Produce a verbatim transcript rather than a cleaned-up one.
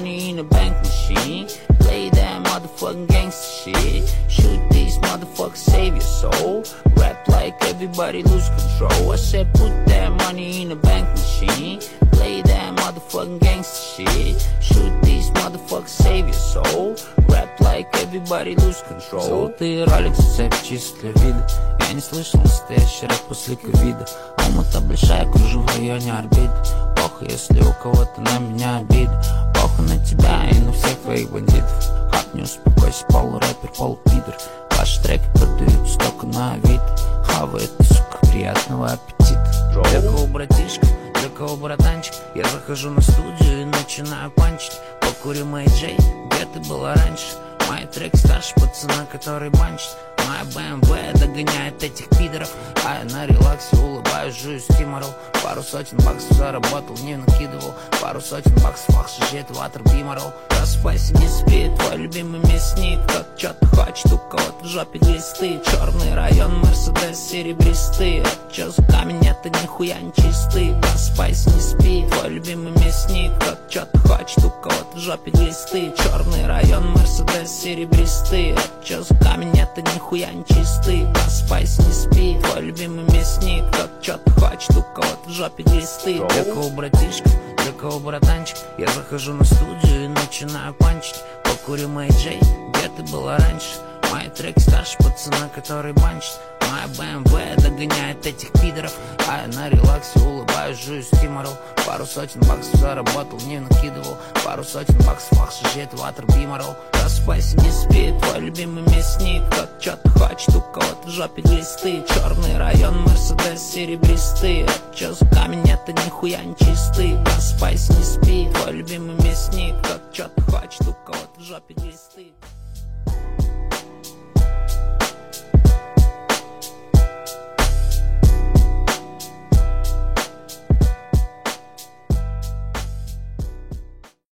money in a bank machine. Play that motherfucking gangster shit. Shoot these motherfuckers, save your soul. Rap like everybody lose control. I said put that money in a bank machine. Play that motherfucking gangster shit. Shoot these motherfuckers, save your soul. Rap like everybody lose control. Золотые роликсы, цепь чисто для вида. Я не слышал настоящий рэп после ковида. Алмата большая, кружу в районе орбиты. Похуй, если у кого-то на меня обида. Похуй на тебя и на всех твоих бандитов. Хап, не успокойся, полурэпер, полупидор. Ваши треки продаются только на Авито. Хавает, сука, приятного аппетита. Для кого братишка, для кого братанчик? Я захожу на студию и начинаю панчить. Покурю Мэй Джей, где ты была раньше? Мои треки старше пацана, который банчит. Моя бэ эм вэ догоняет этих пидоров. А я на релаксе улыбаюсь, жую стиморол. Пару сотен баксов заработал, не накидывал. Пару сотен баксов, ах, жжет ватер биморол. Просыпайся, не спи, твой любимый мясник. Как чё ты хочешь, у кого-то в жопе глисты. Черный район, Мерседес серебристый. А чё за камень, это нихуя не чистый. Просыпайся, не спи, твой любимый мясник. Как чё ты хочешь, у кого-то в жопе глисты. Черный район, Мерседес серебристый. А чё за камень, это нихуя не чистый. Просыпайся, не спи, твой любимый мясник. Как чё ты хочешь, у кого-то в жопе глисты. Для кого братишка, для кого братанчик? Я захожу на студию и начинаю панчить. Покурю Мэй Джей, где ты была раньше? Мои треки старше пацана, который банчит. Моя бэ эм вэ догоняет этих пидоров. А я на релаксе улыбаюсь, жую стиморол. Пару сотен баксов заработал, не накидывал. Пару сотен баксов, ах, жжет ватер биморол. Просыпайся, не спи, твой любимый мясник. Как чё ты хочешь, у кого-то в жопе глисты. Черный район, Мерседес серебристый. А чё за камень, это нихуя не чистый. Просыпайся, не спи, твой любимый мясник. Как чё ты хочешь, у кого-то в жопе глисты.